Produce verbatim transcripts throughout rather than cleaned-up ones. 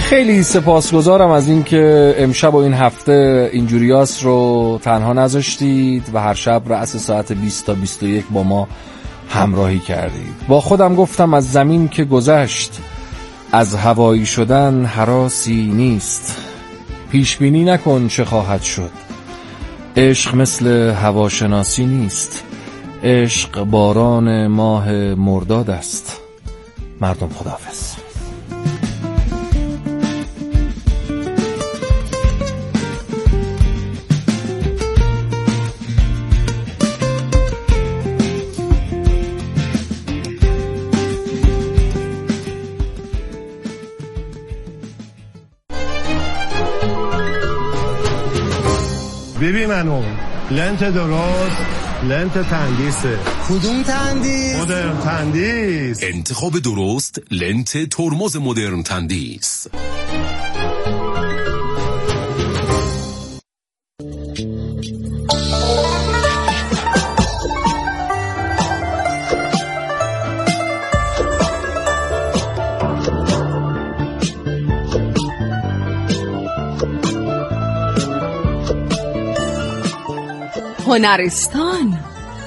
خیلی سپاسگزارم از این که امشب و این هفته اینجوریاس رو تنها نذاشتید و هر شب رأس ساعت بیست تا بیست و یک با ما همراهی کردید. با خودم گفتم از زمین که گذشت از هوایی شدن هراسی نیست، پیش بینی نکن چه خواهد شد، عشق مثل هواشناسی نیست، عشق باران ماه مرداد است. مردم خداحافظ. ببین منو لنت درست، لنت تندیسه. کدوم تندیس؟ مدرن تندیس. انتخاب درست لنت ترمز مدرن تندیس. هنرستان.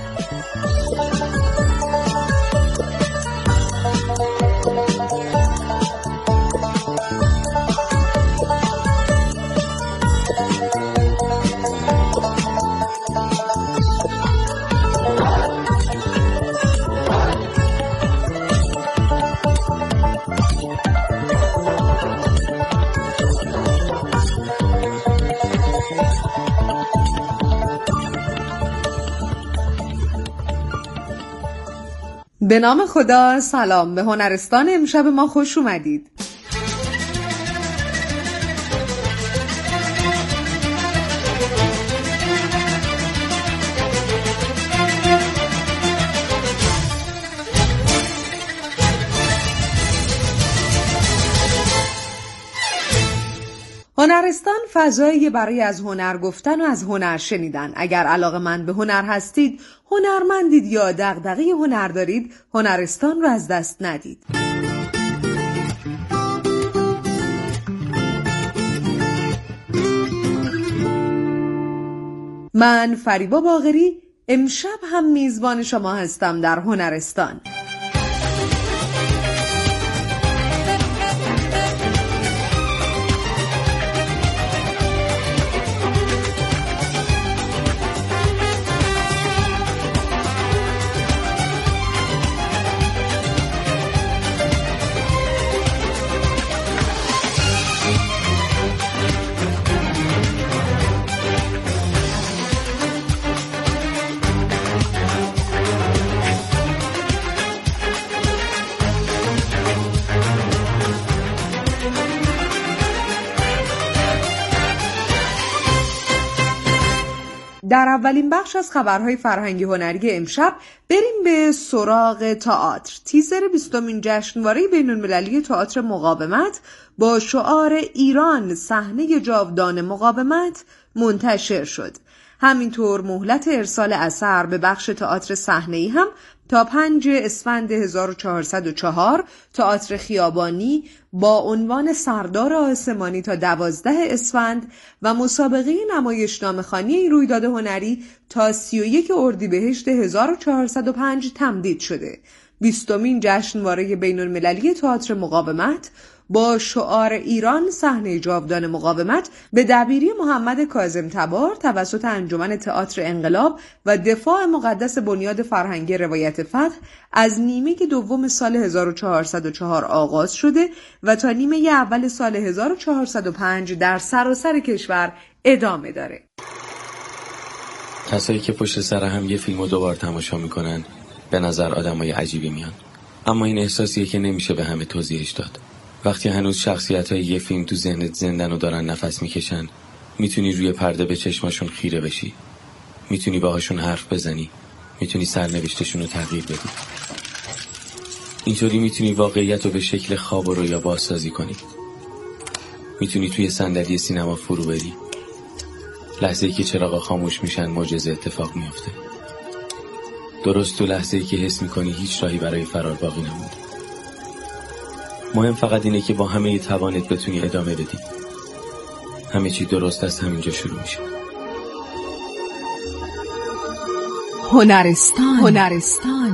به نام خدا. سلام، به هنرستان امشب ما خوش اومدید. هنرستان فضایی برای از هنر گفتن و از هنر شنیدن. اگر علاقه‌مند به هنر هستید، هنرمندید یا دغدغه هنر دارید، هنرستان رو از دست ندید. من فریبا باقری امشب هم میزبان شما هستم در هنرستان. در اولین بخش از خبرهای فرهنگی هنری امشب بریم به سراغ تئاتر. تیزر بیستمین جشنواره بین‌المللی تئاتر مقاومت با شعار ایران صحنه جاودان مقاومت منتشر شد. همینطور مهلت ارسال اثر به بخش تئاتر صحنه‌ای هم تا پنجم اسفند هزار و چهارصد و چهار، تئاتر خیابانی با عنوان سردار آسمانی تا دوازدهم اسفند و مسابقه نمایشنامه‌خوانی رویداد هنری تا سی و یکم اردیبهشت هزار و چهارصد و پنج تمدید شده. بیستمین جشنواره بین‌المللی تئاتر مقاومت با شعار ایران صحنه جاودان مقاومت به دبیری محمد کاظم تبار توسط انجمن تئاتر انقلاب و دفاع مقدس بنیاد فرهنگی روایت فتح از نیمه دوم سال هزار و چهارصد و چهار آغاز شده و تا نیمه اول سال هزار و چهارصد و پنج در سراسر کشور ادامه داره. کسایی که پشت سر هم یه فیلمو دوبار تماشا میکنن به نظر آدمای عجیبی میان، اما این احساسیه که نمیشه به همه توضیحش داد. وقتی هنوز شخصیت‌های یه فیلم تو ذهنت زندن و دارن نفس میکشن، میتونی روی پرده به چشماشون خیره بشی، میتونی باهاشون حرف بزنی، میتونی سرنوشتشون رو تغییر بدی. اینطوری میتونی واقعیت رو به شکل خواب و رویا بازسازی کنی. میتونی توی صندلی سینما فرو بری. لحظه‌ای که چراغا خاموش میشن معجزه اتفاق میفته. درست تو لحظه‌ای که حس میکنی هیچ راهی برای فرار باقی نمونده. مهم فقط اینه که با همه توانت بتونی ادامه بدی. همه چی درست از همینجا شروع میشه. هنرستان هنرستان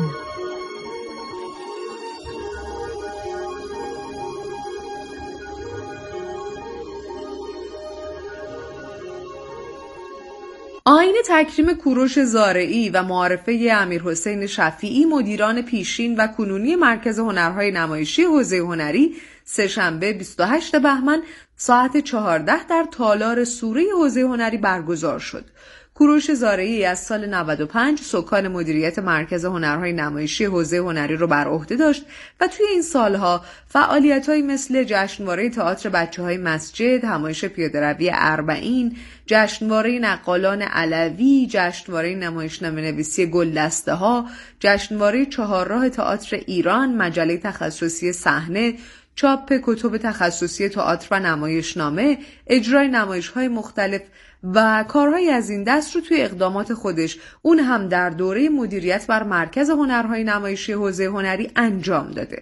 آیین تکریم کوروش زارعی و معارفه امیرحسین شفیعی مدیران پیشین و کنونی مرکز هنرهای نمایشی حوزه هنری سه‌شنبه بیست و هشتم بهمن ساعت چهارده در تالار سوره حوزه هنری برگزار شد. کوروش زارعی از سال نود و پنج سکان مدیریت مرکز هنرهای نمایشی حوزه هنری رو بر عهده داشت و توی این سالها فعالیت‌هایی مثل جشنواره تئاتر بچه‌های مسجد، همایش پیاده‌روی اربعین، جشنواره نقالان علوی، جشنواره نمایشنامه‌نویسی گلدسته‌ها، جشنواره چهارراه تئاتر ایران، مجله تخصصی صحنه، چاپ کتب تخصصی تئاتر و نمایشنامه، اجرای نمایش‌های مختلف و کارهای از این دست رو توی اقدامات خودش اون هم در دوره مدیریت بر مرکز هنرهای نمایشی حوزه هنری انجام داده.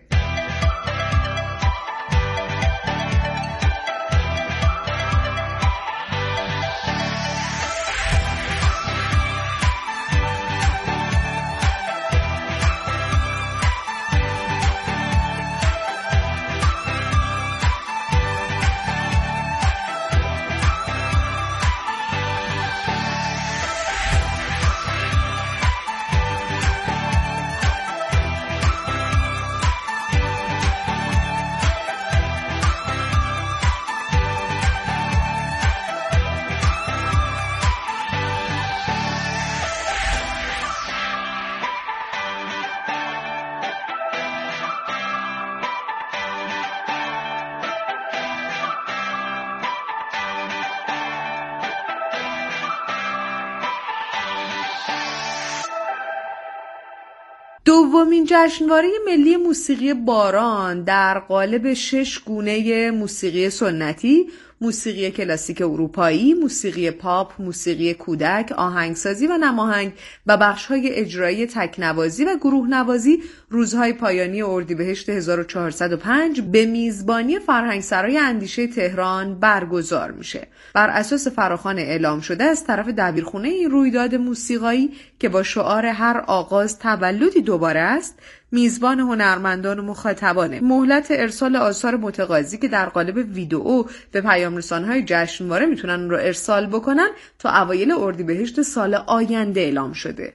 دومین جشنواره ملی موسیقی باران در قالب شش گونه موسیقی سنتی، موسیقی کلاسیک اروپایی، موسیقی پاپ، موسیقی کودک، آهنگسازی و نماهنگ و بخش‌های اجرایی تکنوازی و گروه نوازی روزهای پایانی اردیبهشت هزار و چهارصد و پنج به میزبانی فرهنگسرای اندیشه تهران برگزار میشه. بر اساس فراخوان اعلام شده از طرف دبیرخونه این رویداد موسیقایی که با شعار هر آغاز تولدی دوباره است، میزبان هنرمندان و مخاطبانه. مهلت ارسال آثار متقاضی که در قالب ویدئو به پیام‌رسان‌های جشنواره میتونن اون رو ارسال بکنن تا اوایل اردیبهشت سال آینده اعلام شده.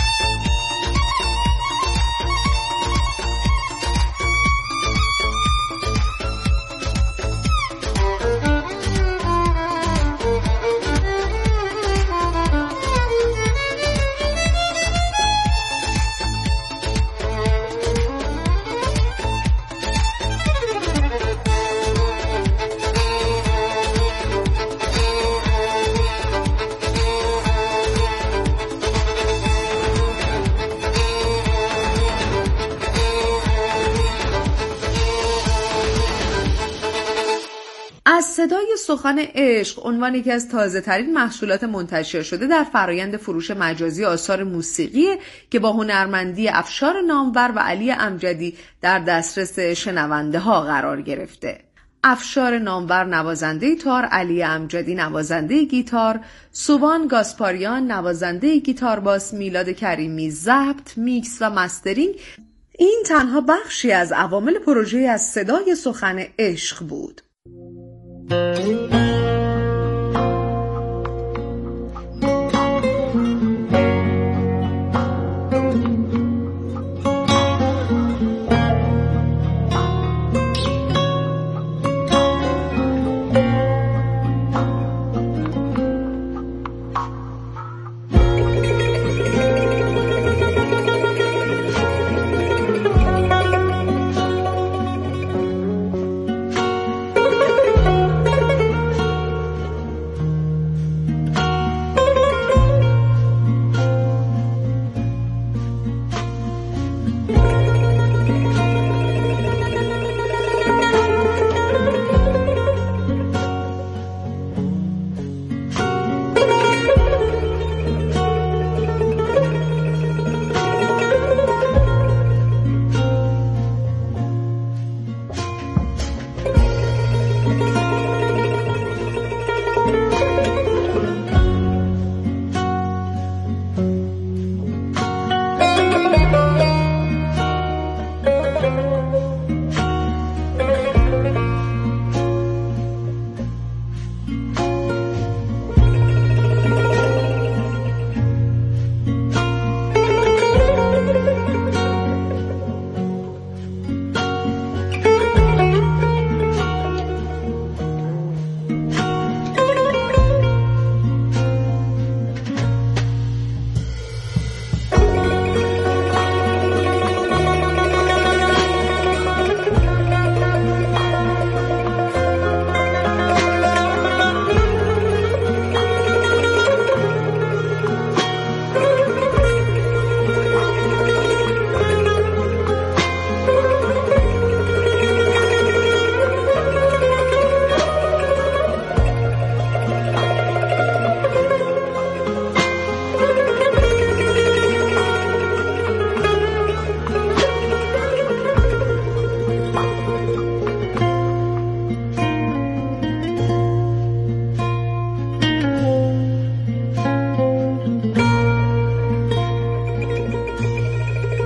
از صدای سخن عشق عنوان یکی از تازه ترین محصولات منتشر شده در فرایند فروش مجازی آثار موسیقی که با هنرمندی افشار نامور و علی امجدی در دسترس شنونده ها قرار گرفته. افشار نامور نوازنده تار، علی امجدی نوازنده گیتار، سوبان گاسپاریان نوازنده گیتار باس، میلاد کریمی ضبط، میکس و مسترینگ. این تنها بخشی از عوامل پروژه از صدای سخن عشق بود.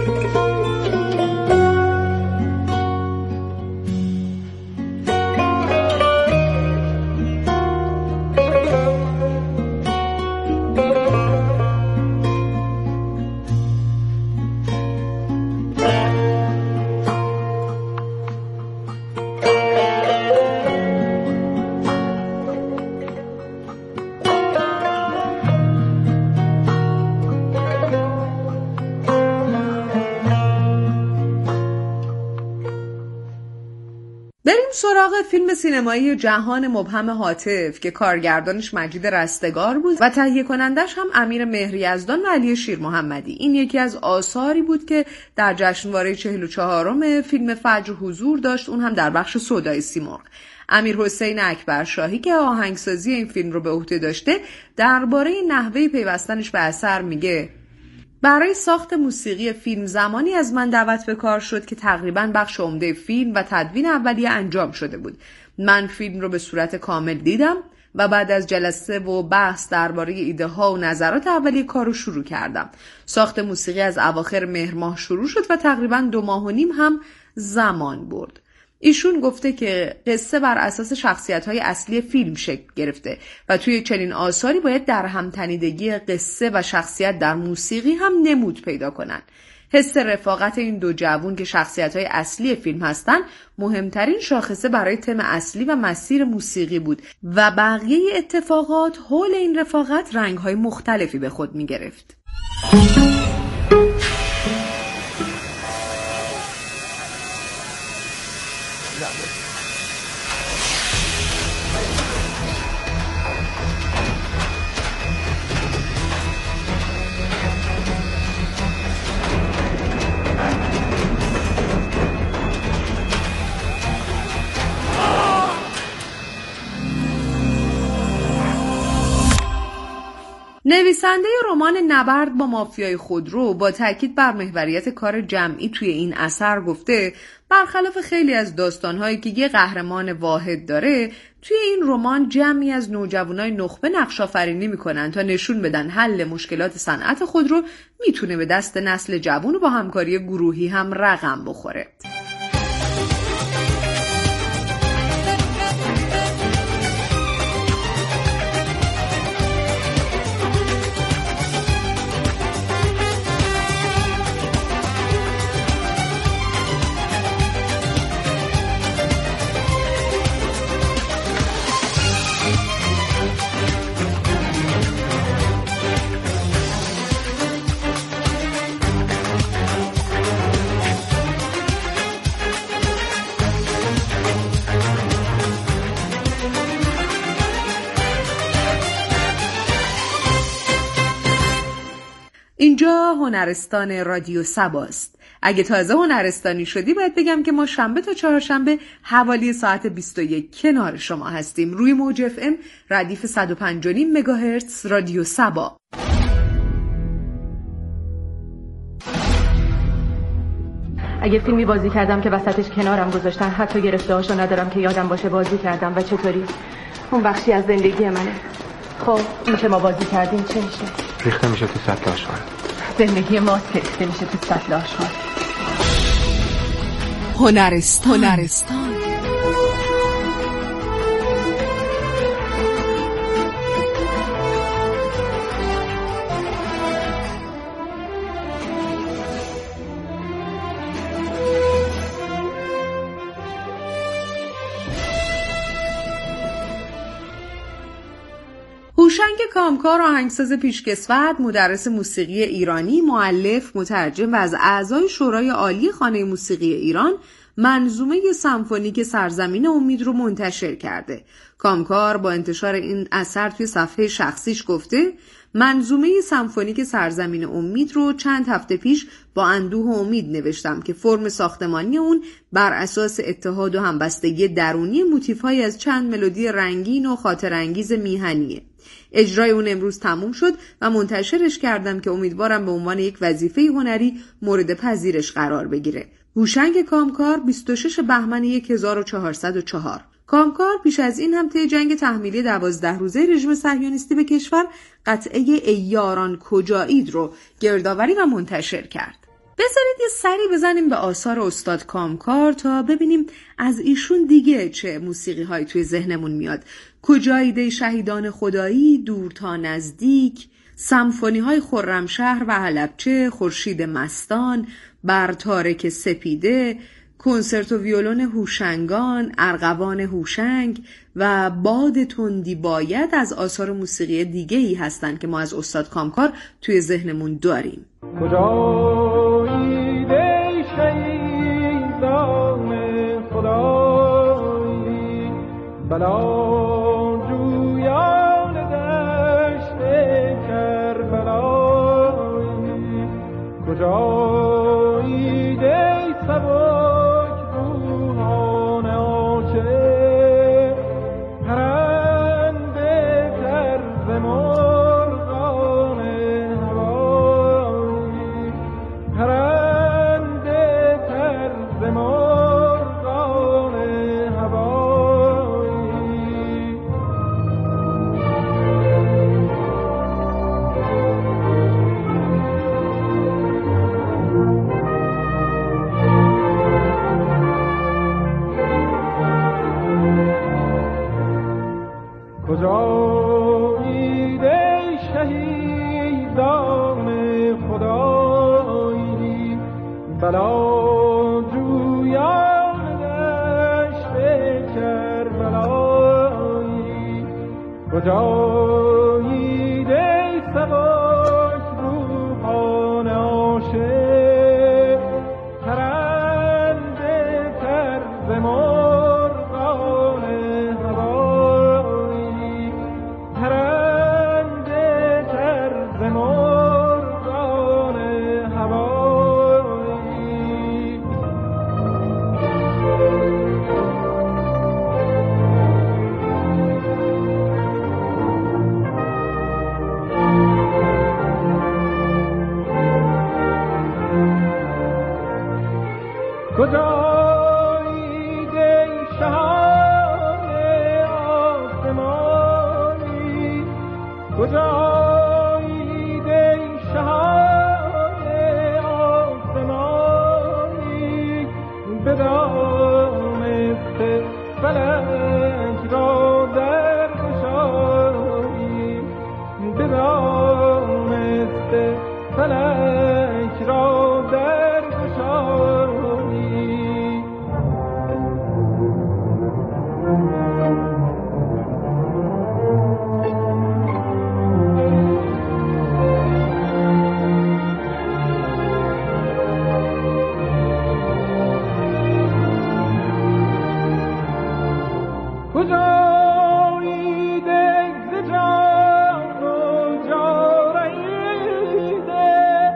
سراغ فیلم سینمایی جهان مبهم هاتف که کارگردانش مجید رستگار بود و تهیه کنندش هم امیر مهریزدان و علی شیر محمدی. این یکی از آثاری بود که در جشنواره چهل و چهارم فیلم فجر حضور داشت، اون هم در بخش سودای سیمرغ. امیر حسین اکبرشاهی که آهنگسازی این فیلم رو به عهده داشته درباره نحوه پیوستنش به اثر میگه: برای ساخت موسیقی فیلم زمانی از من دعوت به کار شد که تقریباً بخش عمده فیلم و تدوین اولیه انجام شده بود. من فیلم رو به صورت کامل دیدم و بعد از جلسه و بحث درباره ایده ها و نظرات اولیه کار رو شروع کردم. ساخت موسیقی از اواخر مهر ماه شروع شد و تقریباً دو ماه و نیم هم زمان برد. ایشون گفته که قصه بر اساس شخصیت‌های اصلی فیلم شکل گرفته و توی چنین آثاری باید در همتنیدگی قصه و شخصیت در موسیقی هم نمود پیدا کنن. حس رفاقت این دو جوون که شخصیت‌های اصلی فیلم هستن مهمترین شاخصه برای تم اصلی و مسیر موسیقی بود و بقیه اتفاقات حول این رفاقت رنگ‌های مختلفی به خود می‌گرفت. نویسنده رمان نبرد با مافیای خودرو با تاکید بر محوریت کار جمعی توی این اثر گفته برخلاف خیلی از داستان‌هایی که یه قهرمان واحد داره، توی این رمان جمعی از نوجوانای نخبه نقش‌آفرینی می‌کنن تا نشون بدن حل مشکلات صنعت خودرو میتونه به دست نسل جوان و با همکاری گروهی هم رقم بخوره. اینجا هنرستان رادیو سباست. اگه تازه هنرستانی شدی باید بگم که ما شنبه تا چهارشنبه حوالی ساعت بیست و یک کنار شما هستیم روی موج اف ام ردیف صد و پنج و نیم مگاهرتز رادیو سبا. اگه فیلمی بازی کردم که وسطش کنارم گذاشتن حتی گرفته هاشو ندارم که یادم باشه بازی کردم و چطوری؟ اون بخشی از زندگی منه. خب این که ما بازی کردیم چه میشه؟ ریخته میشه تو سطل آشغال. زندگی ما ریخته میشه تو سطل آشغال. هنرستان هنرستان هوشنگ کامکار آهنگساز پیشکسوت، مدرس موسیقی ایرانی، مؤلف، مترجم و از اعضای شورای عالی خانه موسیقی ایران منظومه سمفونیک سرزمین امید رو منتشر کرده. کامکار با انتشار این اثر توی صفحه شخصیش گفته منظومه سمفونیک سرزمین امید رو چند هفته پیش با اندوه و امید نوشتم که فرم ساختمانی اون بر اساس اتحاد و همبستگی درونی موتیف‌های از چند ملودی رنگین و خاطرانگیز میهنیه. اجرای اون امروز تموم شد و منتشرش کردم که امیدوارم به عنوان یک وظیفه هنری مورد پذیرش قرار بگیره. هوشنگ کامکار بیست و شش بهمن هزار و چهارصد و چهار. کامکار پیش از این هم طی جنگ تحمیلی دوازده روزه رژیم صهیونیستی به کشور قطعه ای یاران کجایید رو گردآوری و منتشر کرد. بذارید یه سری بزنیم به آثار استاد کامکار تا ببینیم از ایشون دیگه چه موسیقی هایی توی ذهنمون میاد. کجاییده شهیدان خدایی، دور تا نزدیک، سمفونی های خرمشهر و حلبچه، خورشید مستان، بر تارک سپیده، کنسرتو ویولون هوشنگان، ارغوان هوشنگ و باد تندی باید از آثار موسیقی دیگه ای هستن که ما از استاد کامکار توی ذهنمون داریم. کجاییده شهیدان خدایی، بلا جویان دشت کربلایی، کجاییده سبک روحان عاشق، پرنده طرز مرغان هوایی، پرنده طرز مرغان هوایی. کجاییده شهیدان خدایی، بلا جویان دشت کربلایی، کجاییده سبک روحان عاشق، پرنده طرز مرغان هوایی، پرنده طرز مرغان هوایی. کجاییده شهان آسمانی، کجاییده شهان آسمانی، بدانسته فلک را در گشایی، بدانسته فلک را در گشایی. کجاییده ز جان و جاریده،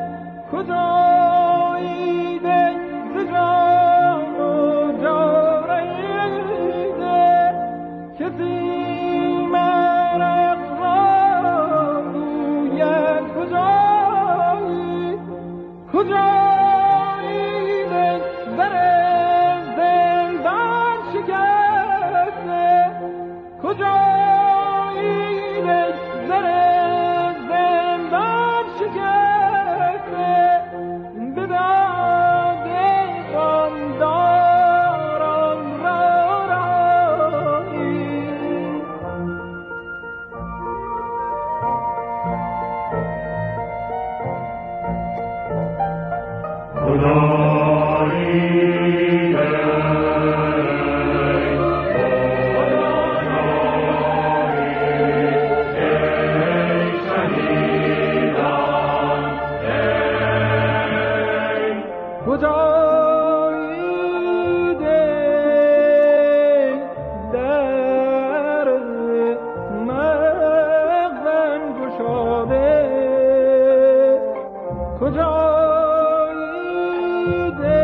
کجاییده ز جان و جاریده، کسی مرق را گوید کجایی، کجاییده در زندان شکسته، کجاییده در زندان شکسته، به داد غمداران را رایی. کجاییده در مغزم گشاده، کجاییده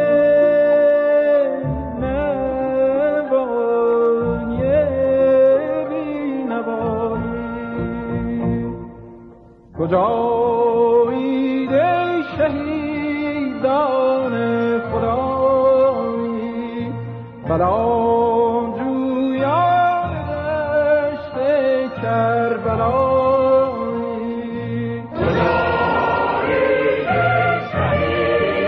نوای بینوایی، کجاییده شهیدان خدایی، بلا جویان دشت کربلایی، کجاییده شهیدان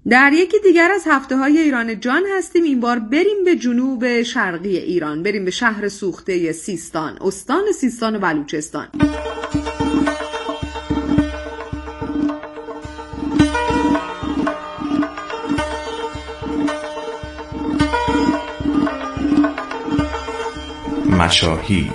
در یکی دیگر از هفته های ایران جان هستیم. این بار بریم به جنوب شرقی ایران، بریم به شهر سوخته سیستان، استان سیستان و بلوچستان. مشاهیر.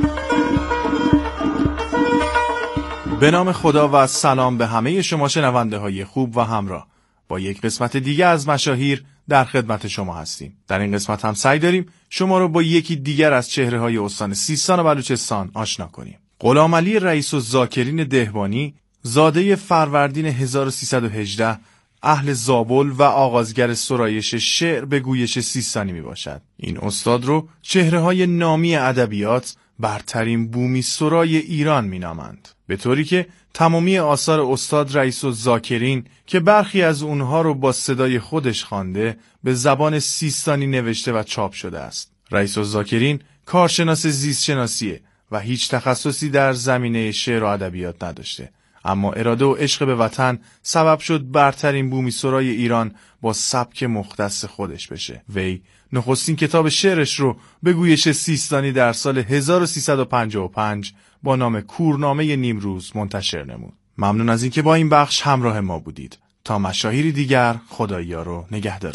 به نام خدا و سلام به همه شما شنونده های خوب و همراه. با یک قسمت دیگه از مشاهیر در خدمت شما هستیم. در این قسمت هم سعی داریم شما رو با یکی دیگر از چهره های استان سیستان و بلوچستان آشنا کنیم. غلامعلی رئیس الذاکرین دهبانی، زاده فروردین هزار و سیصد و هجده، اهل زابل و آغازگر سرایش شعر به گویش سیستانی می باشد. این استاد رو چهره های نامی ادبیات برترین بومی سرای ایران می نامند. به طوری که تمامی آثار استاد رئیس الذاکرین که برخی از اونها رو با صدای خودش خوانده به زبان سیستانی نوشته و چاپ شده است. رئیس الذاکرین کارشناس زیست شناسیه و هیچ تخصصی در زمینه شعر و ادبیات نداشته، اما اراده و عشق به وطن سبب شد برترین بومی سرای ایران با سبک مختص خودش بشه. وی نخستین کتاب شعرش رو به گویش سیستانی در سال هزار و سیصد و پنجاه و پنج با نام کورنامه نیمروز منتشر نمود. ممنون از اینکه با این بخش همراه ما بودید. تا مشاهیری دیگر، خدایا رو نگهدار.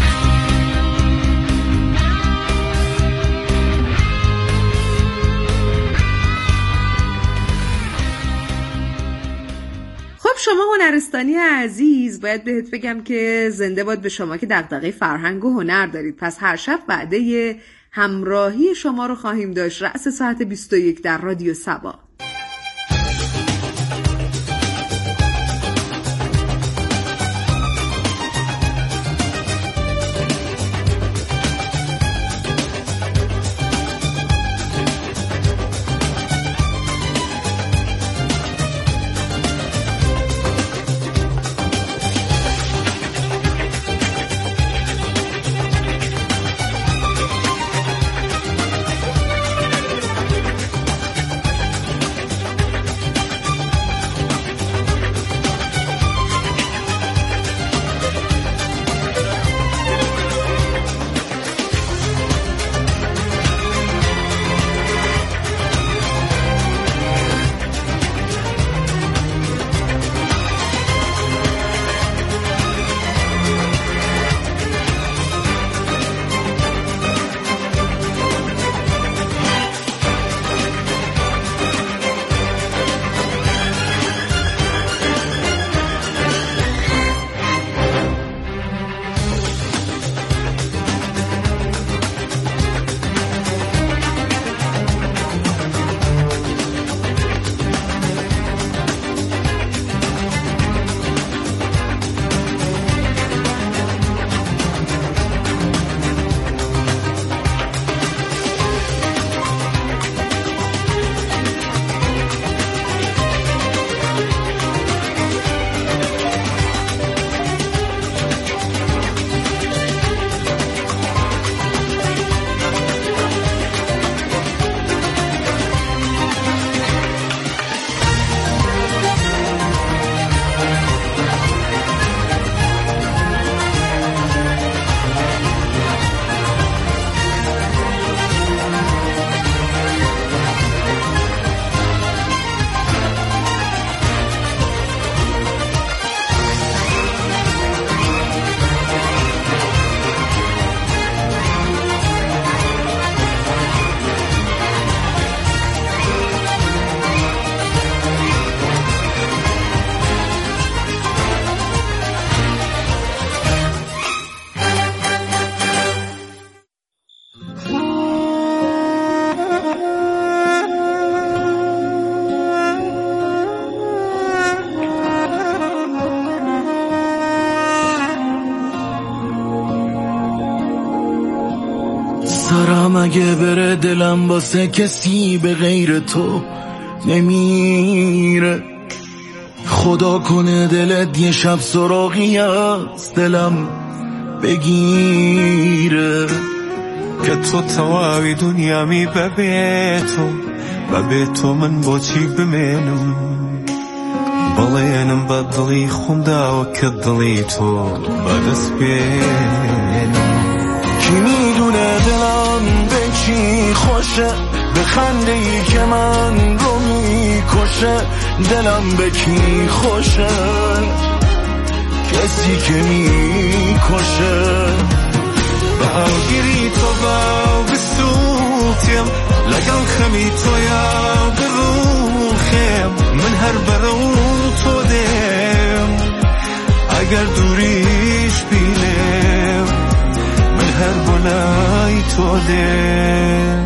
شما هنرستانی عزیز، باید بهت بگم که زنده باد به شما که دغدغه فرهنگ و هنر دارید. پس هر شب وعده همراهی شما رو خواهیم داشت رأس ساعت بیست و یک در رادیو سبا. سرم اگه بره دلم واسه کسی به غیر تو نمیره. خدا کنه دلت یه شب سراغی از دلم بگیره که تو تواوی دنیا می به تو و به تو من با چی بمنم. بەڵێنم بە دڵی خۆمداوە کە دڵی تۆ بەدەست بێنم کی میدونه دلم به چی خوشه به خنده ای که من رو میکشه دلم به کی خوشه کسی که میکشه بەهاوگیری تۆ باو بسووتێم لەگەڵ خەمی تۆیا بڕوخێم من هەر بەرەو تۆ دێم ئەگەر دووریش بینێم من هەر بۆ لای تۆ دێم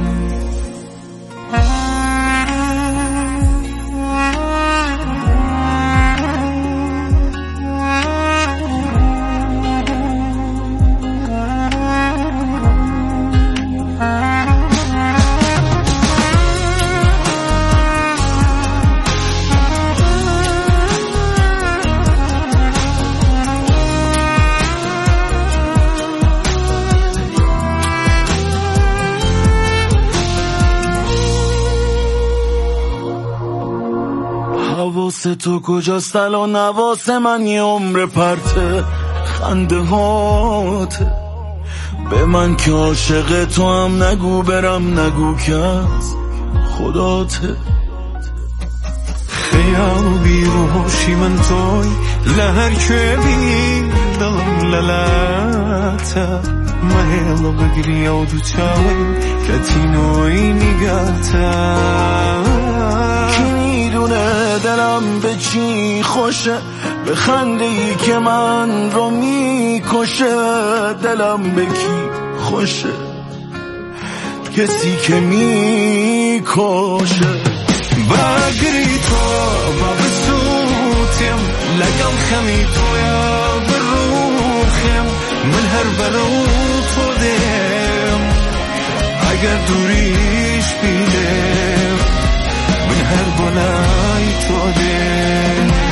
حواس تو کجاست الان حواس من یه عمر پرته خنده هاته به من که عاشق تو هم نگو برم نگو که از خداته خیال و بیروشی من توی لهر که بین دلم للاته مهلا بگری او دو چاوی کتینوی نگاته دلم به چی خوشه به خنده ای که من رو میکشه دلم به کی خوشه کسی که میکشه بگری تو با بسوتیم لگم خمی تویا بروخیم من هر برو تو دیم اگر دوریش بیدیم من هر بلای تو دیم